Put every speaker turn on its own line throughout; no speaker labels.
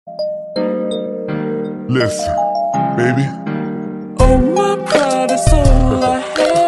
Listen, baby.
Oh, my pride is all I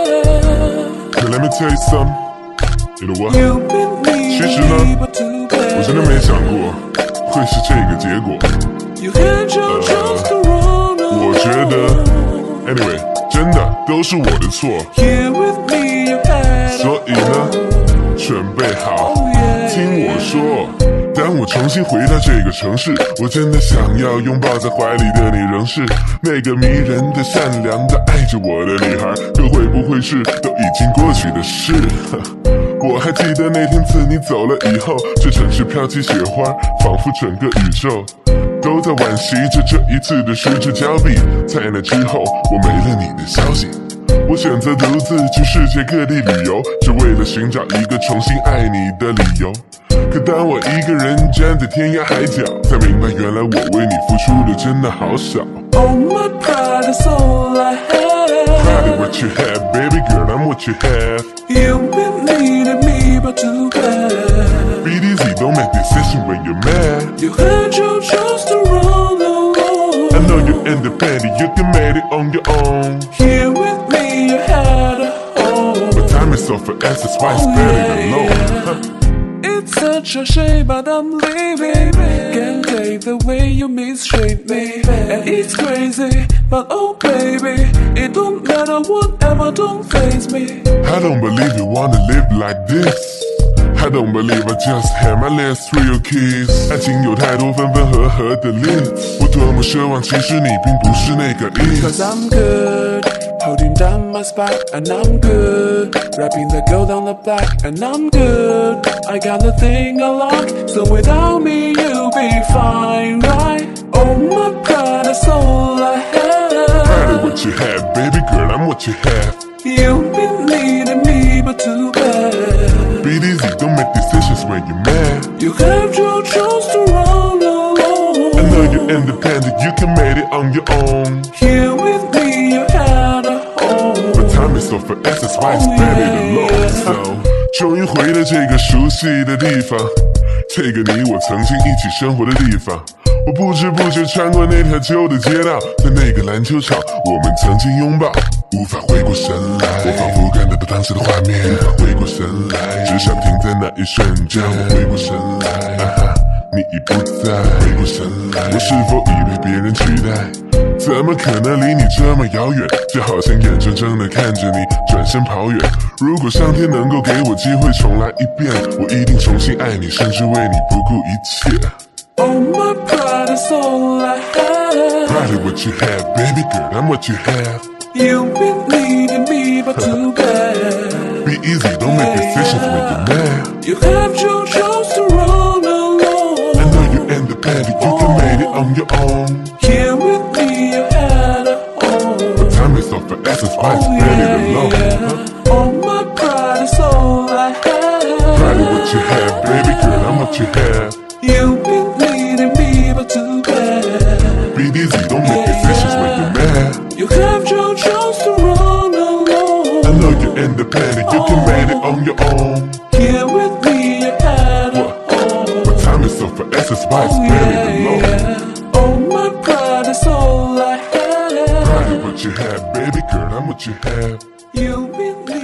have.
So let me tell you something. You know what?
You've been
其实呢，
me, but too
我真的
bad.
没想过会是这个结果。
You had your chance to run
我觉得 ，anyway， 真的都是我的错。
Here with me, you had
所以呢，准备好，
Oh, yeah,
听我说。当我重新回到这个城市，我真的想要拥抱在怀里的你，仍是那个迷人的、善良的、爱着我的女孩。可会不会是都已经过去的事？我还记得那天自你走了以后，这城市飘起雪花，仿佛整个宇宙都在惋惜着这一次的失之交臂。在那之后，我没了你的消息。我选择独自去世界各地旅游，只为了寻找一个重新爱你的理由。可当我一个人站在天涯海角，才明白原来我为你付出的真的好少。
Oh, my pride is all I
Proud of
have.
what you have, baby girl, I'm what you have.
You've been needing me, but too bad.
Be easy, don't make decisions when you're mad.
You had your chance to run alone.
I know you're independent, you can make it on your own.
Here with me, you had a home.
But time is of the essence, why it's better alone?
It's such a shame, but I'm leaving. Can't take the way you mistreat me. And it's crazy, but oh baby, it don't matter whatever, don't face me.
I don't believe you wanna live like this. I don't believe I just had my last real kiss. 爱情有太多分分合合的恋，我多么奢望，其实你并不是那个意
Cause
思。
I'm good, holding down my spot, and I'm good. Rapping the girl down the block, and I'm good. I got the thing unlocked, so without me you'll be fine, right? Oh, my pride is all I
Proud of
have.
what you have, baby girl, I'm what you have.
You've been needing me, but too bad.
Be easy, don't make decisions when you're mad.
You have your chance to run alone.
I know you're independent, you can make it on your own.
Here with me, you had a home.
But time is of the essence, why it's better alone. So， 终于回到这个熟悉的地方，这个你我曾经一起生活的地方。我不知不觉穿过那条旧的街道，在那个篮球场，我们曾经拥抱。无法回过神来，我仿佛感觉到当时的画面。无法回过神来，只想停在那一瞬间。我回过神来，你已不在。回过神来，我是否已被别人取代？怎么可能离你这么遥远？就好像眼睁睁地看着你转身跑远。如果上天能够给我机会重来一遍，我一定重新爱你，甚至为你不顾一切。
Oh, my pride is all I have.
Proud of what you have, baby girl, I'm what you have.
You've been needing me, but too bad.
Be easy, don't make decisions when you're mad.
You have your chance to run alone.
I know you're independent, you can make it on your own.
Here with me, you had a home.
But time is of the essence, why it's better alone.
Oh, my pride is all I have.
Proud of what you have, baby girl, I'm what you have.
You've been needing me, but too bad.
Be easy, don't make decisions when you're mad.
You have your chance to run alone.
I know you're independent, you can make it on your own.
Here with me, you had a home.
But time is of the essence, why it's better alone.
Oh, my pride is all I have.
Proud of what you have, baby girl, I'm what you have.
You've been